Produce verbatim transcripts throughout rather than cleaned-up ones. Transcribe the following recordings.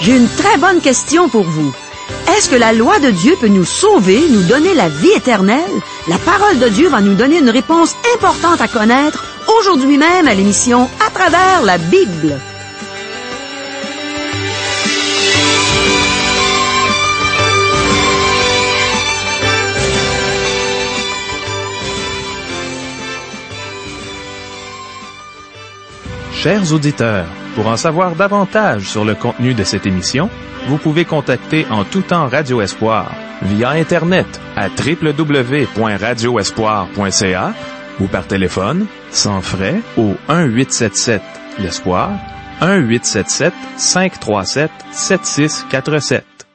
J'ai une très bonne question pour vous. Est-ce que la loi de Dieu peut nous sauver, nous donner la vie éternelle? La parole de Dieu va nous donner une réponse importante à connaître aujourd'hui même à l'émission À travers la Bible. Chers auditeurs, pour en savoir davantage sur le contenu de cette émission, vous pouvez contacter en tout temps Radio Espoir via Internet à w w w point radio espoir point c a ou par téléphone, sans frais, au un huit sept sept l'Espoir, un huit sept sept cinq trois sept sept six quatre sept.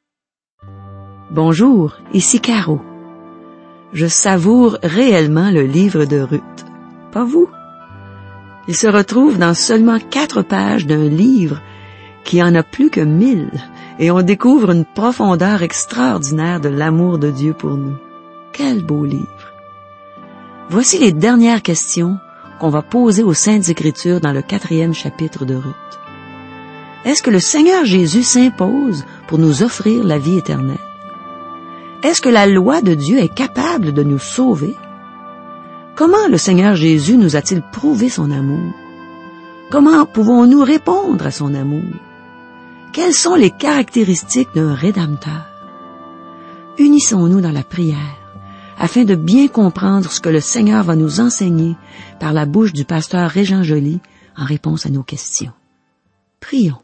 Bonjour, ici Caro. Je savoure réellement le livre de Ruth. Pas vous? Il se retrouve dans seulement quatre pages d'un livre qui en a plus que mille, et on découvre une profondeur extraordinaire de l'amour de Dieu pour nous. Quel beau livre! Voici les dernières questions qu'on va poser aux Saintes Écritures dans le quatrième chapitre de Ruth. Est-ce que le Seigneur Jésus s'impose pour nous offrir la vie éternelle? Est-ce que la loi de Dieu est capable de nous sauver? Comment le Seigneur Jésus nous a-t-il prouvé son amour? Comment pouvons-nous répondre à son amour? Quelles sont les caractéristiques d'un Rédempteur? Unissons-nous dans la prière afin de bien comprendre ce que le Seigneur va nous enseigner par la bouche du pasteur Régent Joly en réponse à nos questions. Prions.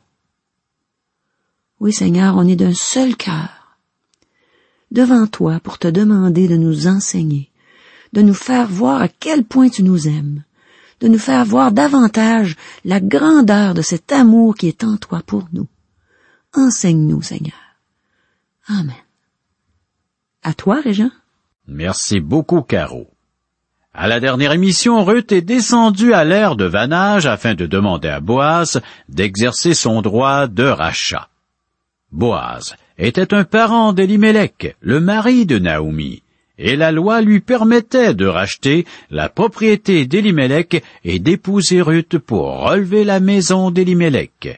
Oui, Seigneur, on est d'un seul cœur devant toi pour te demander de nous enseigner, de nous faire voir à quel point tu nous aimes, de nous faire voir davantage la grandeur de cet amour qui est en toi pour nous. Enseigne-nous, Seigneur. Amen. À toi, Régent. Merci beaucoup, Caro. À la dernière émission, Ruth est descendue à l'aire de vannage afin de demander à Boaz d'exercer son droit de rachat. Boaz était un parent d'Élimélec, le mari de Naomi, et la loi lui permettait de racheter la propriété d'Élimélec et d'épouser Ruth pour relever la maison d'Élimélec.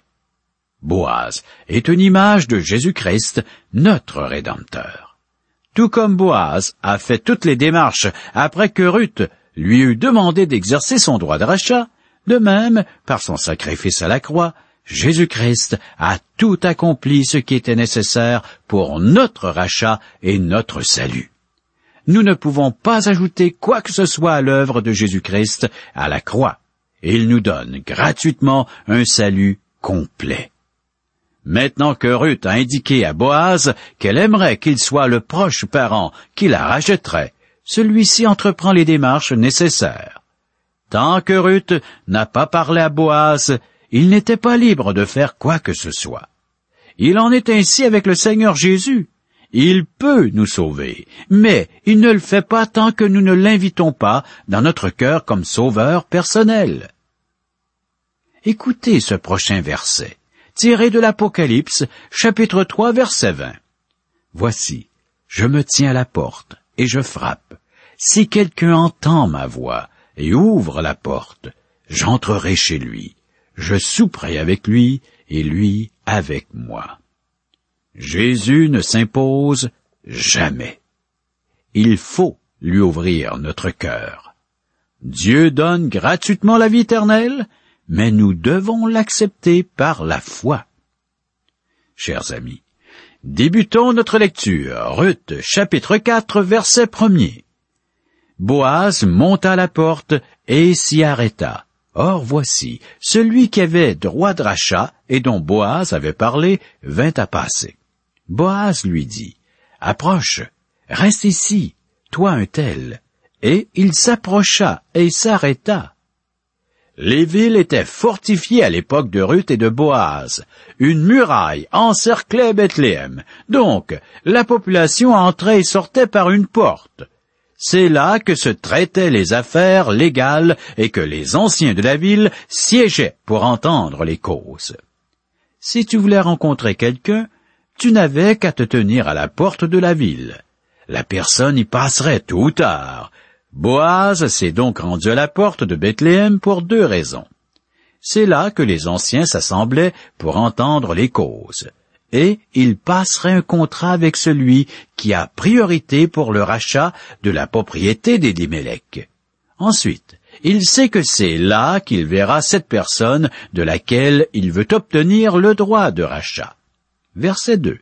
Boaz est une image de Jésus-Christ, notre Rédempteur. Tout comme Boaz a fait toutes les démarches après que Ruth lui eut demandé d'exercer son droit de rachat, de même, par son sacrifice à la croix, Jésus-Christ a tout accompli ce qui était nécessaire pour notre rachat et notre salut. Nous ne pouvons pas ajouter quoi que ce soit à l'œuvre de Jésus-Christ à la croix. Il nous donne gratuitement un salut complet. Maintenant que Ruth a indiqué à Boaz qu'elle aimerait qu'il soit le proche parent qui la rachèterait, celui-ci entreprend les démarches nécessaires. Tant que Ruth n'a pas parlé à Boaz, il n'était pas libre de faire quoi que ce soit. Il en est ainsi avec le Seigneur Jésus. Il peut nous sauver, mais il ne le fait pas tant que nous ne l'invitons pas dans notre cœur comme sauveur personnel. Écoutez ce prochain verset, tiré de l'Apocalypse, chapitre trois, verset vingt. Voici, je me tiens à la porte et je frappe. Si quelqu'un entend ma voix et ouvre la porte, j'entrerai chez lui. Je souperai avec lui et lui avec moi. Jésus ne s'impose jamais. Il faut lui ouvrir notre cœur. Dieu donne gratuitement la vie éternelle, mais nous devons l'accepter par la foi. Chers amis, débutons notre lecture. Ruth, chapitre quatre, verset premier. Boaz monta à la porte et s'y arrêta. Or voici, celui qui avait droit de rachat et dont Boaz avait parlé vint à passer. Boaz lui dit, « Approche, reste ici, toi un tel. » Et il s'approcha et s'arrêta. Les villes étaient fortifiées à l'époque de Ruth et de Boaz. Une muraille encerclait Bethléem. Donc, la population entrait et sortait par une porte. C'est là que se traitaient les affaires légales et que les anciens de la ville siégeaient pour entendre les causes. Si tu voulais rencontrer quelqu'un, tu n'avais qu'à te tenir à la porte de la ville. La personne y passerait tôt ou tard. Boaz s'est donc rendu à la porte de Bethléem pour deux raisons. C'est là que les anciens s'assemblaient pour entendre les causes. Et il passerait un contrat avec celui qui a priorité pour le rachat de la propriété d'Élimélec. Ensuite, il sait que c'est là qu'il verra cette personne de laquelle il veut obtenir le droit de rachat. Verset deux.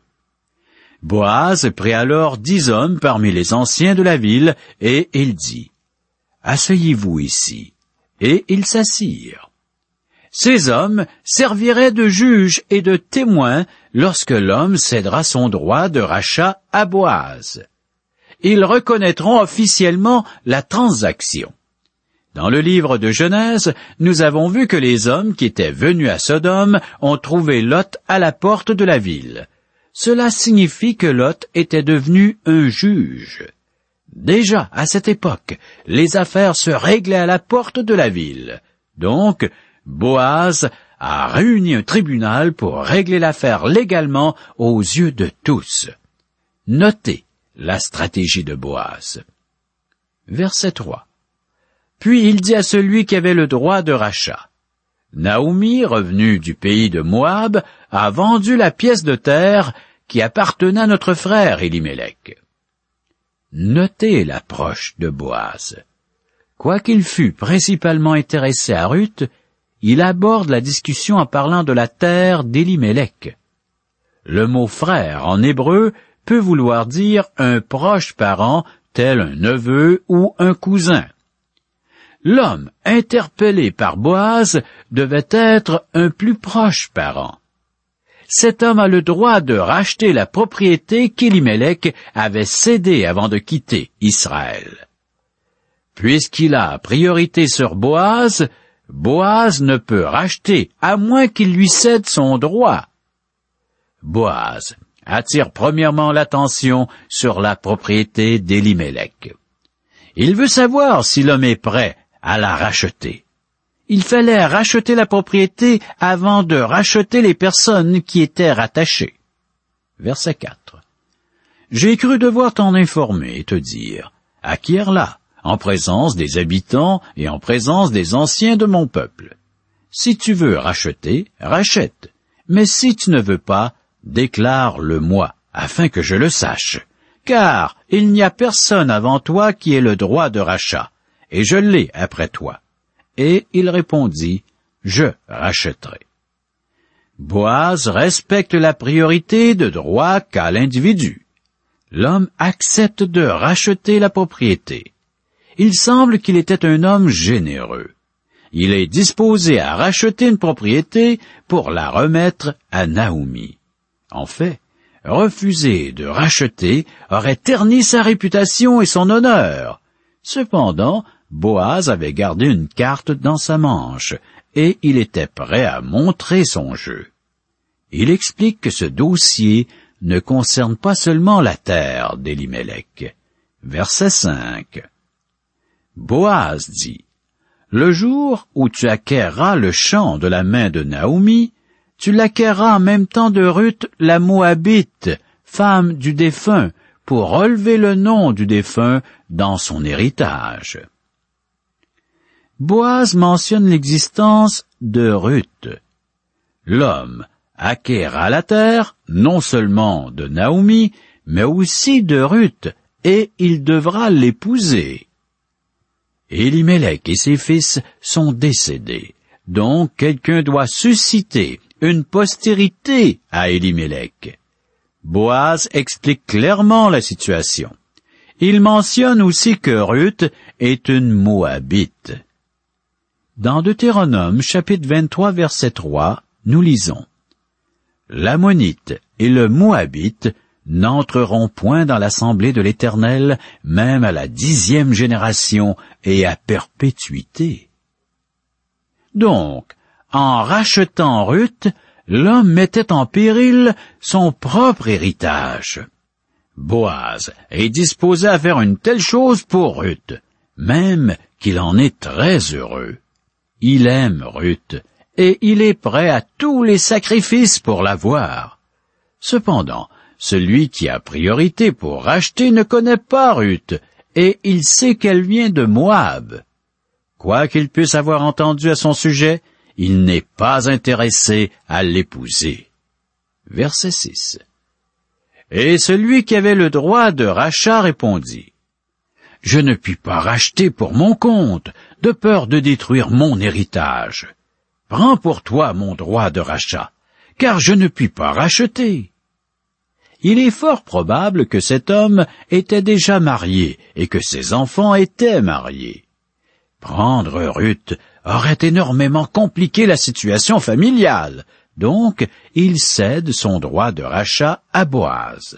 Boaz prit alors dix hommes parmi les anciens de la ville, et il dit, « Asseyez-vous ici. » Et ils s'assirent. Ces hommes serviraient de juges et de témoins lorsque l'homme cédera son droit de rachat à Boaz. Ils reconnaîtront officiellement la transaction. Dans le livre de Genèse, nous avons vu que les hommes qui étaient venus à Sodome ont trouvé Lot à la porte de la ville. Cela signifie que Lot était devenu un juge. Déjà, à cette époque, les affaires se réglaient à la porte de la ville. Donc, Boaz a réuni un tribunal pour régler l'affaire légalement aux yeux de tous. Notez la stratégie de Boaz. Verset trois. Puis il dit à celui qui avait le droit de rachat, « Naomi, revenue du pays de Moab, a vendu la pièce de terre qui appartenait à notre frère Élimélec. » Notez l'approche de Boaz. Quoiqu'il fût principalement intéressé à Ruth, il aborde la discussion en parlant de la terre d'Élimélec. Le mot frère en hébreu peut vouloir dire un proche parent, tel un neveu ou un cousin. L'homme interpellé par Boaz devait être un plus proche parent. Cet homme a le droit de racheter la propriété qu'Élimélec avait cédée avant de quitter Israël. Puisqu'il a priorité sur Boaz, Boaz ne peut racheter à moins qu'il lui cède son droit. Boaz attire premièrement l'attention sur la propriété d'Élimélec. Il veut savoir si l'homme est prêt à la racheter. Il fallait racheter la propriété avant de racheter les personnes qui étaient rattachées. Verset quatre. J'ai cru devoir t'en informer et te dire, acquiers-la, en présence des habitants et en présence des anciens de mon peuple. Si tu veux racheter, rachète, mais si tu ne veux pas, déclare-le-moi, afin que je le sache, car il n'y a personne avant toi qui ait le droit de rachat, et je l'ai après toi. Et il répondit, je rachèterai. Boaz respecte la priorité de droit qu'a l'individu. L'homme accepte de racheter la propriété. Il semble qu'il était un homme généreux. Il est disposé à racheter une propriété pour la remettre à Naomi. En fait, refuser de racheter aurait terni sa réputation et son honneur. Cependant, Boaz avait gardé une carte dans sa manche, et il était prêt à montrer son jeu. Il explique que ce dossier ne concerne pas seulement la terre d'Élimélec. Verset cinq. Boaz dit, « Le jour où tu acquerras le champ de la main de Naomi, tu l'acquerras en même temps de Ruth la Moabite, femme du défunt, pour relever le nom du défunt dans son héritage. » Boaz mentionne l'existence de Ruth. L'homme acquérera la terre, non seulement de Naomi, mais aussi de Ruth, et il devra l'épouser. Élimélec et ses fils sont décédés, donc quelqu'un doit susciter une postérité à Élimélec. Boaz explique clairement la situation. Il mentionne aussi que Ruth est une Moabite. Dans Deutéronome, chapitre vingt-trois, verset trois, nous lisons, « L'Ammonite et le Moabite n'entreront point dans l'assemblée de l'Éternel, même à la dixième génération et à perpétuité. » Donc, en rachetant Ruth, l'homme mettait en péril son propre héritage. Boaz est disposé à faire une telle chose pour Ruth, même qu'il en est très heureux. Il aime Ruth, et il est prêt à tous les sacrifices pour l'avoir. Cependant, celui qui a priorité pour racheter ne connaît pas Ruth, et il sait qu'elle vient de Moab. Quoi qu'il puisse avoir entendu à son sujet, il n'est pas intéressé à l'épouser. Verset six. Et celui qui avait le droit de rachat répondit, « Je ne puis pas racheter pour mon compte, de peur de détruire mon héritage. Prends pour toi mon droit de rachat, car je ne puis pas racheter. » Il est fort probable que cet homme était déjà marié et que ses enfants étaient mariés. Prendre Ruth aurait énormément compliqué la situation familiale, donc il cède son droit de rachat à Boaz.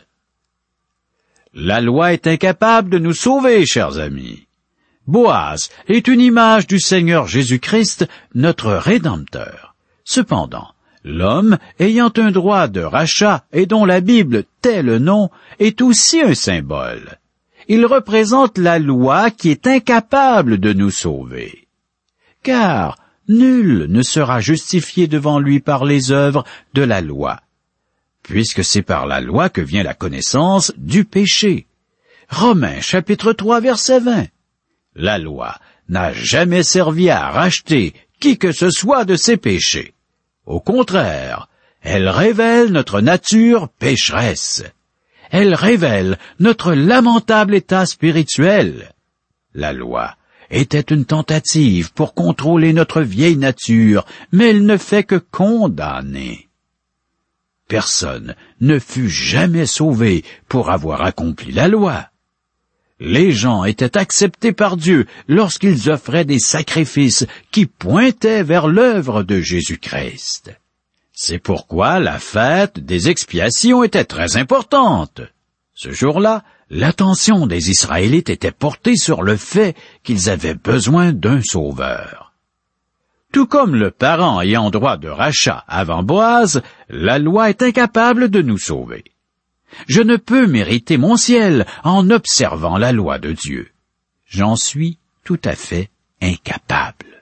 La loi est incapable de nous sauver, chers amis. Boaz est une image du Seigneur Jésus-Christ, notre Rédempteur. Cependant, l'homme ayant un droit de rachat et dont la Bible tait le nom est aussi un symbole. Il représente la loi qui est incapable de nous sauver. Car nul ne sera justifié devant lui par les œuvres de la loi, puisque c'est par la loi que vient la connaissance du péché. Romains chapitre trois verset vingt. La loi n'a jamais servi à racheter qui que ce soit de ses péchés. Au contraire, elle révèle notre nature pécheresse. Elle révèle notre lamentable état spirituel. La loi était une tentative pour contrôler notre vieille nature, mais elle ne fait que condamner. Personne ne fut jamais sauvé pour avoir accompli la loi. Les gens étaient acceptés par Dieu lorsqu'ils offraient des sacrifices qui pointaient vers l'œuvre de Jésus-Christ. C'est pourquoi la fête des expiations était très importante. Ce jour-là, l'attention des Israélites était portée sur le fait qu'ils avaient besoin d'un sauveur. Tout comme le parent ayant droit de rachat avant Boaz, la loi est incapable de nous sauver. Je ne peux mériter mon ciel en observant la loi de Dieu. J'en suis tout à fait incapable.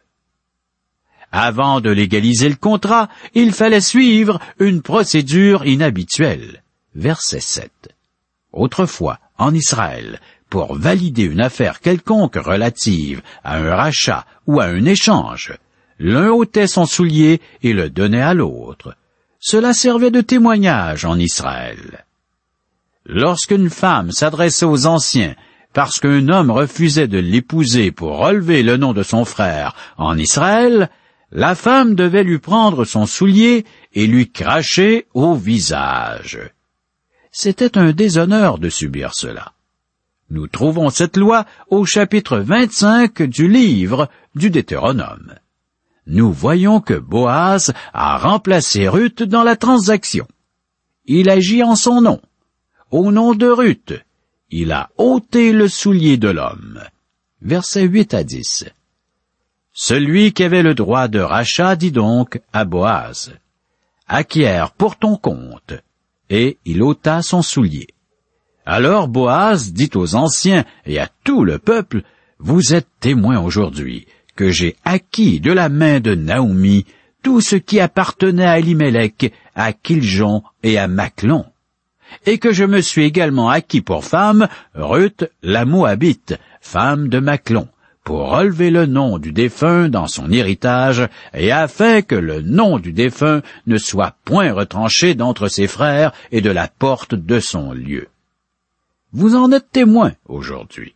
Avant de légaliser le contrat, il fallait suivre une procédure inhabituelle. Verset sept. Autrefois, en Israël, pour valider une affaire quelconque relative à un rachat ou à un échange, l'un ôtait son soulier et le donnait à l'autre. Cela servait de témoignage en Israël. Lorsqu'une femme s'adressait aux anciens parce qu'un homme refusait de l'épouser pour relever le nom de son frère en Israël, la femme devait lui prendre son soulier et lui cracher au visage. C'était un déshonneur de subir cela. Nous trouvons cette loi au chapitre vingt-cinq du livre du Deutéronome. Nous voyons que Boaz a remplacé Ruth dans la transaction. Il agit en son nom. Au nom de Ruth, il a ôté le soulier de l'homme. Versets huit à dix. Celui qui avait le droit de rachat dit donc à Boaz, « Acquiert pour ton compte. » Et il ôta son soulier. Alors Boaz dit aux anciens et à tout le peuple, « Vous êtes témoins aujourd'hui que j'ai acquis de la main de Naomi tout ce qui appartenait à Elimelech, à Kiljon et à Machlon, et que je me suis également acquis pour femme Ruth la Moabite, femme de Machlon, pour relever le nom du défunt dans son héritage, et afin que le nom du défunt ne soit point retranché d'entre ses frères et de la porte de son lieu. » Vous en êtes témoins aujourd'hui.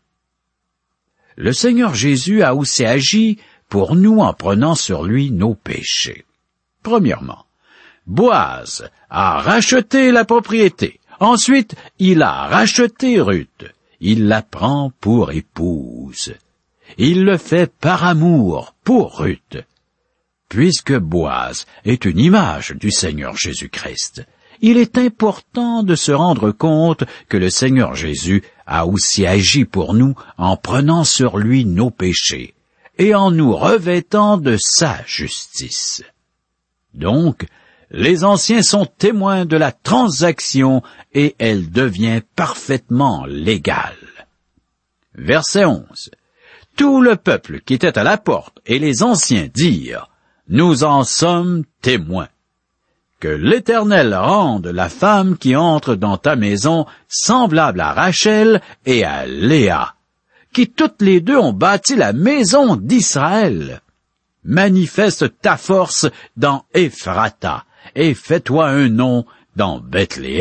Le Seigneur Jésus a aussi agi pour nous en prenant sur lui nos péchés. Premièrement, Boaz a racheté la propriété. Ensuite, il a racheté Ruth. Il la prend pour épouse. Il le fait par amour pour Ruth. Puisque Boaz est une image du Seigneur Jésus-Christ, il est important de se rendre compte que le Seigneur Jésus a aussi agi pour nous en prenant sur lui nos péchés et en nous revêtant de sa justice. Donc, les anciens sont témoins de la transaction et elle devient parfaitement légale. Verset onze. Tout le peuple qui était à la porte et les anciens dirent, « Nous en sommes témoins. Que l'Éternel rende la femme qui entre dans ta maison semblable à Rachel et à Léa, qui toutes les deux ont bâti la maison d'Israël. » manifeste ta force dans Ephrata, et fais-toi un nom dans Bethléem. »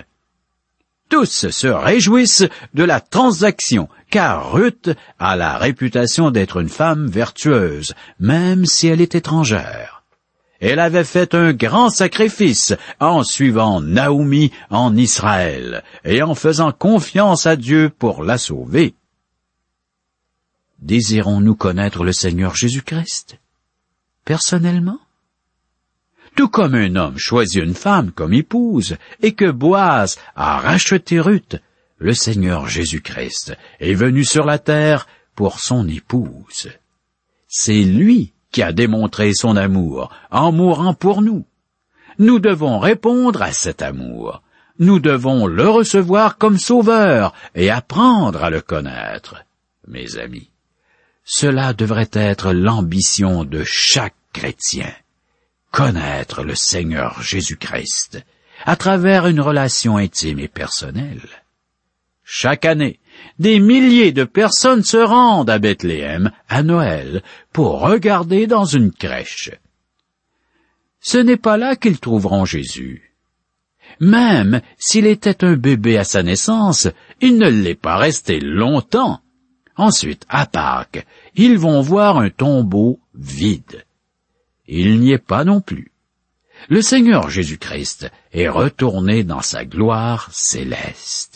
Tous se réjouissent de la transaction, car Ruth a la réputation d'être une femme vertueuse, même si elle est étrangère. Elle avait fait un grand sacrifice en suivant Naomi en Israël et en faisant confiance à Dieu pour la sauver. Désirons-nous connaître le Seigneur Jésus-Christ? Personnellement? Tout comme un homme choisit une femme comme épouse, et que Boaz a racheté Ruth, le Seigneur Jésus-Christ est venu sur la terre pour son épouse. C'est lui qui a démontré son amour en mourant pour nous. Nous devons répondre à cet amour. Nous devons le recevoir comme sauveur et apprendre à le connaître. Mes amis, cela devrait être l'ambition de chaque chrétien. Connaître le Seigneur Jésus-Christ à travers une relation intime et personnelle. Chaque année, des milliers de personnes se rendent à Bethléem à Noël pour regarder dans une crèche. Ce n'est pas là qu'ils trouveront Jésus. Même s'il était un bébé à sa naissance, il ne l'est pas resté longtemps. Ensuite, à Pâques, ils vont voir un tombeau vide. Il n'y est pas non plus. Le Seigneur Jésus-Christ est retourné dans sa gloire céleste.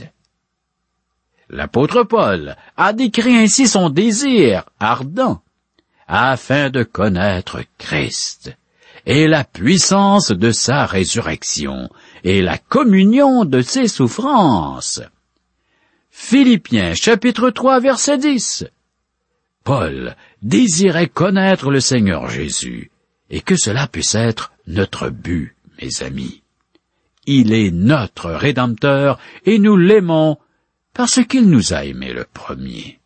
L'apôtre Paul a décrit ainsi son désir ardent, afin de connaître Christ, et la puissance de sa résurrection, et la communion de ses souffrances. Philippiens chapitre trois verset dix. Paul désirait connaître le Seigneur Jésus, et que cela puisse être notre but, mes amis. Il est notre Rédempteur, et nous l'aimons parce qu'il nous a aimés le premier.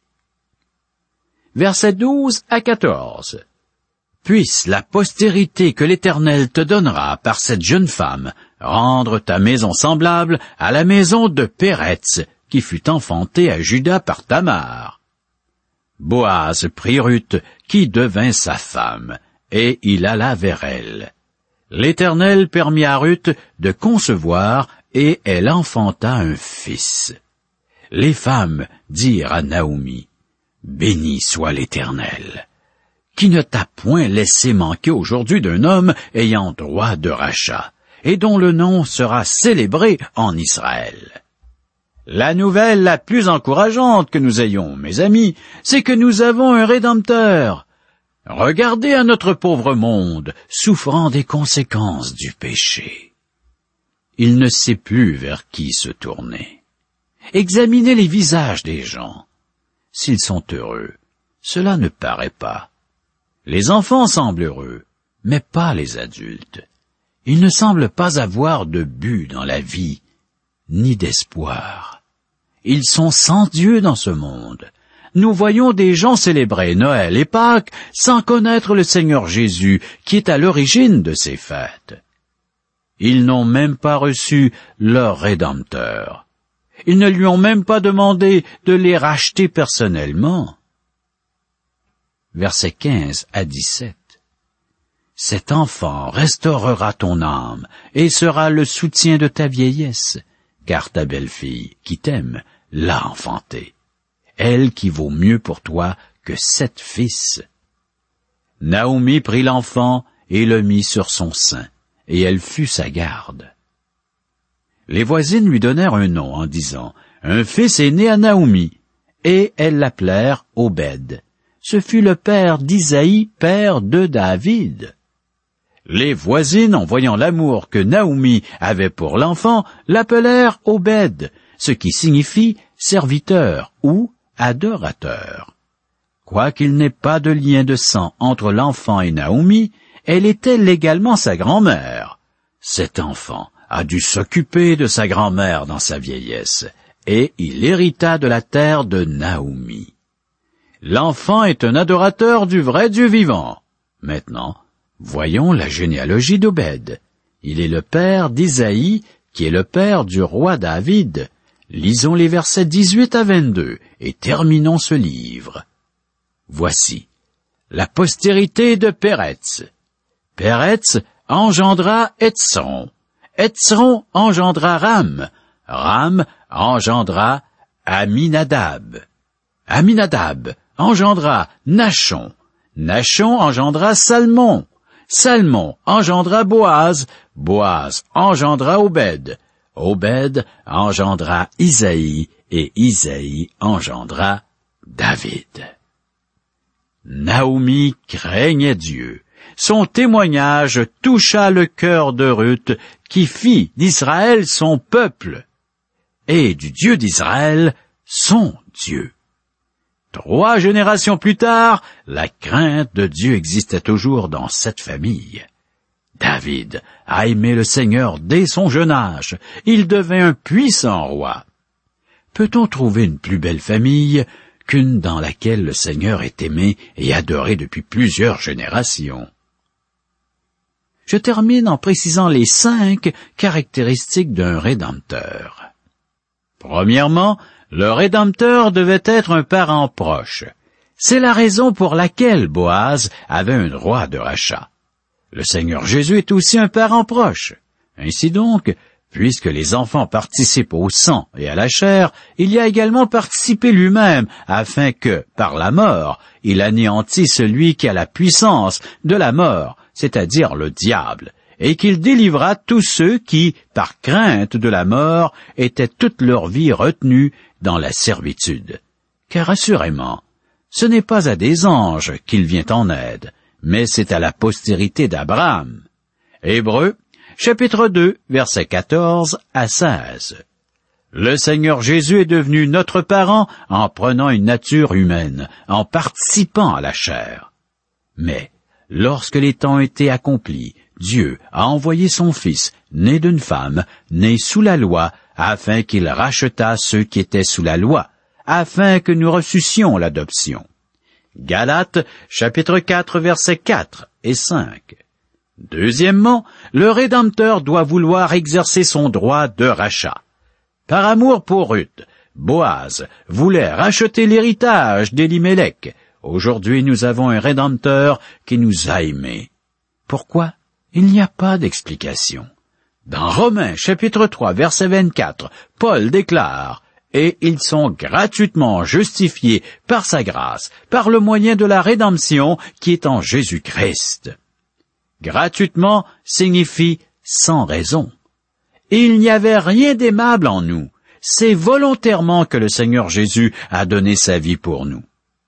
Versets douze à quatorze. Puisse la postérité que l'Éternel te donnera par cette jeune femme rendre ta maison semblable à la maison de Péretz, qui fut enfantée à Juda par Tamar. Boaz prit Ruth, qui devint sa femme, et il alla vers elle. L'Éternel permit à Ruth de concevoir, et elle enfanta un fils. Les femmes dirent à Naomi, « Béni soit l'Éternel, qui ne t'a point laissé manquer aujourd'hui d'un homme ayant droit de rachat, et dont le nom sera célébré en Israël. » La nouvelle la plus encourageante que nous ayons, mes amis, c'est que nous avons un Rédempteur. Regardez à notre pauvre monde, souffrant des conséquences du péché. Il ne sait plus vers qui se tourner. Examinez les visages des gens. S'ils sont heureux, cela ne paraît pas. Les enfants semblent heureux, mais pas les adultes. Ils ne semblent pas avoir de but dans la vie, ni d'espoir. Ils sont sans Dieu dans ce monde. Nous voyons des gens célébrer Noël et Pâques sans connaître le Seigneur Jésus, qui est à l'origine de ces fêtes. Ils n'ont même pas reçu leur Rédempteur. Ils ne lui ont même pas demandé de les racheter personnellement. Versets quinze à dix-sept. Cet enfant restaurera ton âme et sera le soutien de ta vieillesse, car ta belle-fille, qui t'aime, l'a enfanté, elle qui vaut mieux pour toi que sept fils. Naomi prit l'enfant et le mit sur son sein, et elle fut sa garde. Les voisines lui donnèrent un nom en disant, « Un fils est né à Naomi », et elles l'appelèrent Obed. Ce fut le père d'Isaïe, père de David. Les voisines, en voyant l'amour que Naomi avait pour l'enfant, l'appelèrent Obed, ce qui signifie serviteur ou adorateur. Quoiqu'il n'ait pas de lien de sang entre l'enfant et Naomi, elle était légalement sa grand-mère. Cet enfant a dû s'occuper de sa grand-mère dans sa vieillesse, et il hérita de la terre de Naomi. L'enfant est un adorateur du vrai Dieu vivant. Maintenant, voyons la généalogie d'Obed. Il est le père d'Isaïe, qui est le père du roi David. Lisons les versets dix-huit à vingt-deux et terminons ce livre. Voici, la postérité de Péretz. Péretz engendra Hetzron. Hetzron engendra Ram. Ram engendra Aminadab. Aminadab engendra Nachon. Nachon engendra Salmon. Salmon engendra Boaz. Boaz engendra Obed. Obed engendra Isaïe, et Isaïe engendra David. Naomi craignait Dieu. Son témoignage toucha le cœur de Ruth, qui fit d'Israël son peuple, et du Dieu d'Israël son Dieu. Trois générations plus tard, la crainte de Dieu existait toujours dans cette famille. David a aimé le Seigneur dès son jeune âge. Il devint un puissant roi. Peut-on trouver une plus belle famille qu'une dans laquelle le Seigneur est aimé et adoré depuis plusieurs générations? Je termine en précisant les cinq caractéristiques d'un Rédempteur. Premièrement, le Rédempteur devait être un parent proche. C'est la raison pour laquelle Boaz avait un droit de rachat. Le Seigneur Jésus est aussi un parent proche. Ainsi donc, puisque les enfants participent au sang et à la chair, il y a également participé lui-même, afin que, par la mort, il anéantit celui qui a la puissance de la mort, c'est-à-dire le diable, et qu'il délivra tous ceux qui, par crainte de la mort, étaient toute leur vie retenus dans la servitude. Car assurément, ce n'est pas à des anges qu'il vient en aide, mais c'est à la postérité d'Abraham. Hébreux, chapitre deux, versets quatorze à seize. Le Seigneur Jésus est devenu notre parent en prenant une nature humaine, en participant à la chair. Mais, lorsque les temps étaient accomplis, Dieu a envoyé son Fils, né d'une femme, né sous la loi, afin qu'il rachetât ceux qui étaient sous la loi, afin que nous reçussions l'adoption. Galates, chapitre quatre, versets quatre et cinq. Deuxièmement, le Rédempteur doit vouloir exercer son droit de rachat. Par amour pour Ruth, Boaz voulait racheter l'héritage d'Élimélec. Aujourd'hui, nous avons un Rédempteur qui nous a aimés. Pourquoi? Il n'y a pas d'explication. Dans Romains, chapitre trois, verset vingt-quatre, Paul déclare « Et ils sont gratuitement justifiés par sa grâce, par le moyen de la rédemption qui est en Jésus-Christ. » Gratuitement signifie sans raison. Il n'y avait rien d'aimable en nous. C'est volontairement que le Seigneur Jésus a donné sa vie pour nous.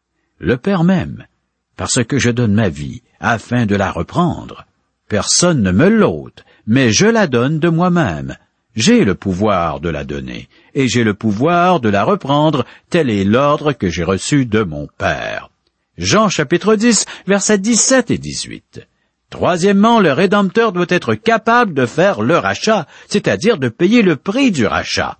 Le Père m'aime, parce que je donne ma vie afin de la reprendre. Personne ne me l'ôte, mais je la donne de moi-même. J'ai le pouvoir de la donner, et j'ai le pouvoir de la reprendre, tel est l'ordre que j'ai reçu de mon Père. Jean chapitre dix, versets dix-sept et dix-huit. Troisièmement, le Rédempteur doit être capable de faire le rachat, c'est-à-dire de payer le prix du rachat.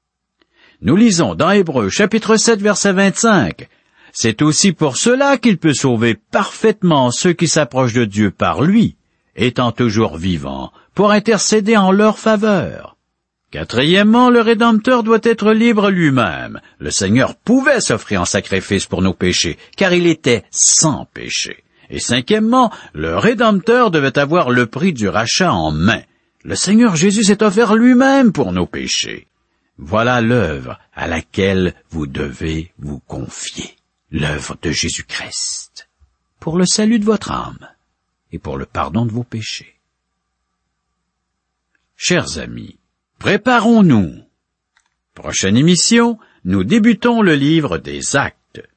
Nous lisons dans Hébreux chapitre sept, verset vingt-cinq. C'est aussi pour cela qu'il peut sauver parfaitement ceux qui s'approchent de Dieu par lui, étant toujours vivant, pour intercéder en leur faveur. Quatrièmement, le Rédempteur doit être libre lui-même. Le Seigneur pouvait s'offrir en sacrifice pour nos péchés, car il était sans péché. Et cinquièmement, le Rédempteur devait avoir le prix du rachat en main. Le Seigneur Jésus s'est offert lui-même pour nos péchés. Voilà l'œuvre à laquelle vous devez vous confier, l'œuvre de Jésus-Christ, pour le salut de votre âme et pour le pardon de vos péchés. Chers amis, préparons-nous. Prochaine émission, nous débutons le livre des Actes.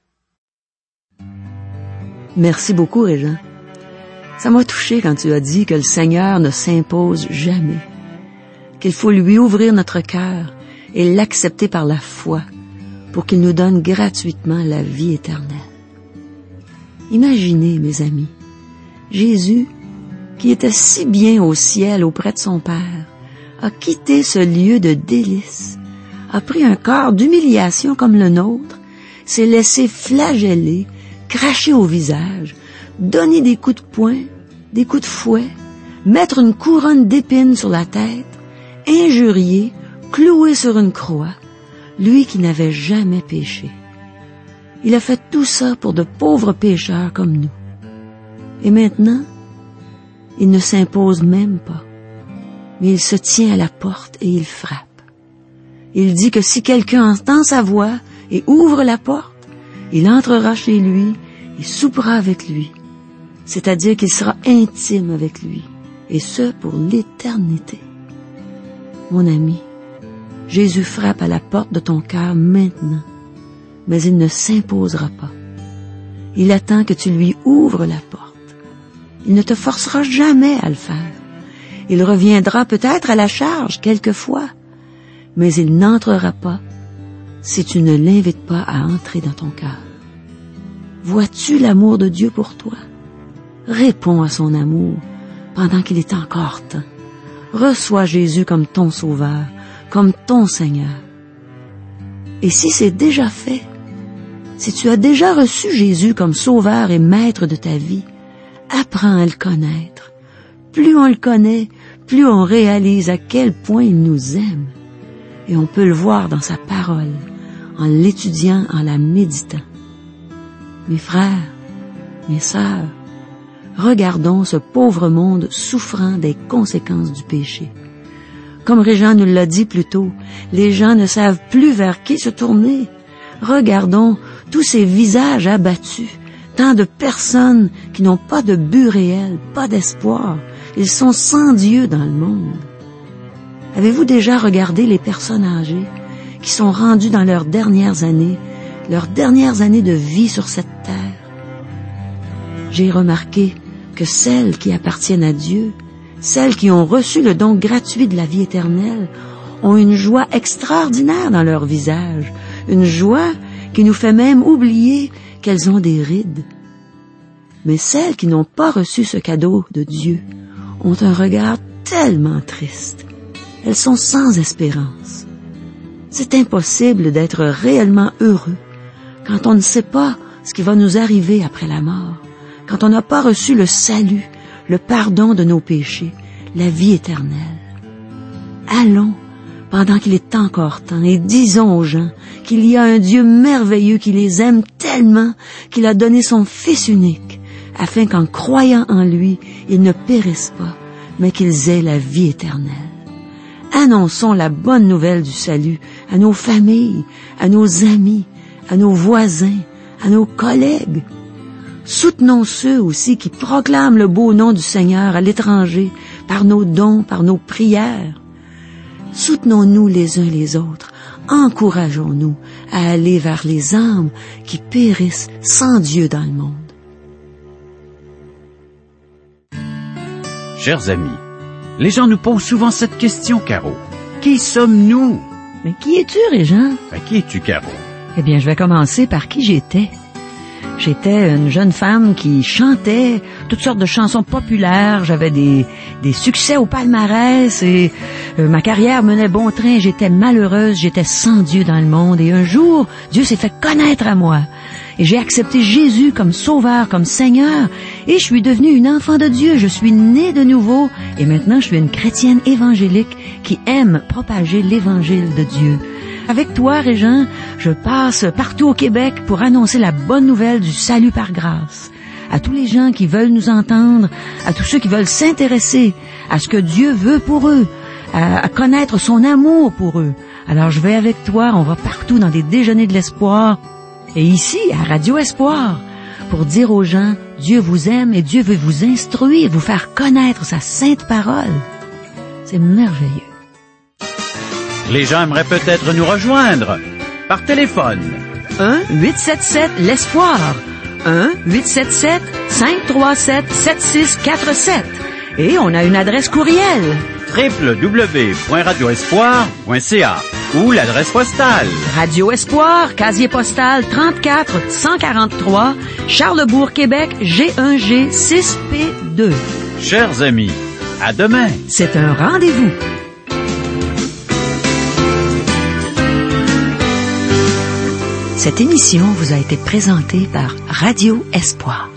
Merci beaucoup, Régent. Ça m'a touché quand tu as dit que le Seigneur ne s'impose jamais, qu'il faut lui ouvrir notre cœur et l'accepter par la foi pour qu'il nous donne gratuitement la vie éternelle. Imaginez, mes amis, Jésus, qui était si bien au ciel auprès de son Père, a quitté ce lieu de délices, a pris un corps d'humiliation comme le nôtre, s'est laissé flageller, cracher au visage, donner des coups de poing, des coups de fouet, mettre une couronne d'épines sur la tête, injurier, clouer sur une croix, lui qui n'avait jamais péché. Il a fait tout ça pour de pauvres pécheurs comme nous. Et maintenant, il ne s'impose même pas, mais il se tient à la porte et il frappe. Il dit que si quelqu'un entend sa voix et ouvre la porte, il entrera chez lui et soupera avec lui, c'est-à-dire qu'il sera intime avec lui, et ce pour l'éternité. Mon ami, Jésus frappe à la porte de ton cœur maintenant, mais il ne s'imposera pas. Il attend que tu lui ouvres la porte. Il ne te forcera jamais à le faire. Il reviendra peut-être à la charge quelquefois, mais il n'entrera pas si tu ne l'invites pas à entrer dans ton cœur. Vois-tu l'amour de Dieu pour toi? Réponds à son amour pendant qu'il est encore temps. Reçois Jésus comme ton Sauveur, comme ton Seigneur. Et si c'est déjà fait, si tu as déjà reçu Jésus comme Sauveur et Maître de ta vie, apprends à le connaître. Plus on le connaît, plus on réalise à quel point il nous aime. Et on peut le voir dans sa parole, en l'étudiant, en la méditant. Mes frères, mes sœurs, regardons ce pauvre monde souffrant des conséquences du péché. Comme Régent nous l'a dit plus tôt, les gens ne savent plus vers qui se tourner. Regardons tous ces visages abattus, tant de personnes qui n'ont pas de but réel, pas d'espoir. Ils sont sans Dieu dans le monde. Avez-vous déjà regardé les personnes âgées qui sont rendues dans leurs dernières années, leurs dernières années de vie sur cette terre? J'ai remarqué que celles qui appartiennent à Dieu, celles qui ont reçu le don gratuit de la vie éternelle, ont une joie extraordinaire dans leur visage, une joie qui nous fait même oublier qu'elles ont des rides. Mais celles qui n'ont pas reçu ce cadeau de Dieu ont un regard tellement triste. Elles sont sans espérance. C'est impossible d'être réellement heureux quand on ne sait pas ce qui va nous arriver après la mort, quand on n'a pas reçu le salut, le pardon de nos péchés, la vie éternelle. Allons, pendant qu'il est encore temps, et disons aux gens qu'il y a un Dieu merveilleux qui les aime tellement qu'il a donné son Fils unique, afin qu'en croyant en lui, ils ne périssent pas, mais qu'ils aient la vie éternelle. Annonçons la bonne nouvelle du salut à nos familles, à nos amis, à nos voisins, à nos collègues. Soutenons ceux aussi qui proclament le beau nom du Seigneur à l'étranger, par nos dons, par nos prières. Soutenons-nous les uns les autres, encourageons-nous à aller vers les âmes qui périssent sans Dieu dans le monde. Chers amis, les gens nous posent souvent cette question, Caro. Qui sommes-nous? Mais qui es-tu, Régent? Ben, qui es-tu, Caro? Eh bien, je vais commencer par qui j'étais. J'étais une jeune femme qui chantait toutes sortes de chansons populaires. J'avais des, des succès au palmarès et euh, ma carrière menait bon train. J'étais malheureuse, j'étais sans Dieu dans le monde. Et un jour, Dieu s'est fait connaître à moi. Et j'ai accepté Jésus comme sauveur, comme Seigneur. Et je suis devenue une enfant de Dieu. Je suis née de nouveau. Et maintenant, je suis une chrétienne évangélique qui aime propager l'évangile de Dieu. Avec toi, Régent, je passe partout au Québec pour annoncer la bonne nouvelle du salut par grâce. À tous les gens qui veulent nous entendre, à tous ceux qui veulent s'intéresser à ce que Dieu veut pour eux, à, à connaître son amour pour eux. Alors je vais avec toi, on va partout dans des déjeuners de l'espoir. Et ici, à Radio Espoir, pour dire aux gens, Dieu vous aime et Dieu veut vous instruire, vous faire connaître sa sainte parole. C'est merveilleux. Les gens aimeraient peut-être nous rejoindre par téléphone. un huit sept sept l'espoir. un huit sept sept cinq trois sept sept six quatre sept. Et on a une adresse courriel. w w w point radio espoir point c a ou l'adresse postale. Radio Espoir, casier postal trente-quatre cent quarante-trois, Charlesbourg, Québec, G un G six P deux. Chers amis, à demain. C'est un rendez-vous. Cette émission vous a été présentée par Radio Espoir.